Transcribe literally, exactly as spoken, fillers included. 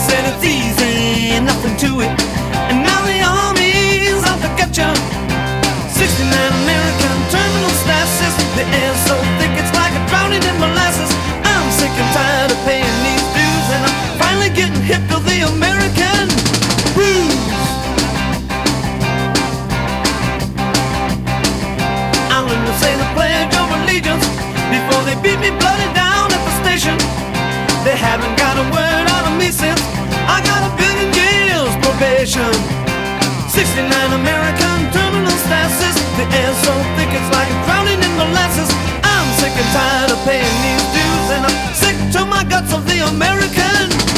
said it's easy, nothing to it. And now the army's out to get you. sixty-nine American terminal stasis. The air's so thick it's like a drowning in molasses. I'm sick and tired of paying these dues, and I'm finally getting hip to the American blues. I'm gonna say the Pledge of Allegiance before they beat me bloody down at the station. They haven't got a word out of me since I got a billion years probation. sixty-nine American terminal stasis. The air's so thick it's like drowning in molasses. I'm sick and tired of paying these dues, and I'm sick to my guts of the American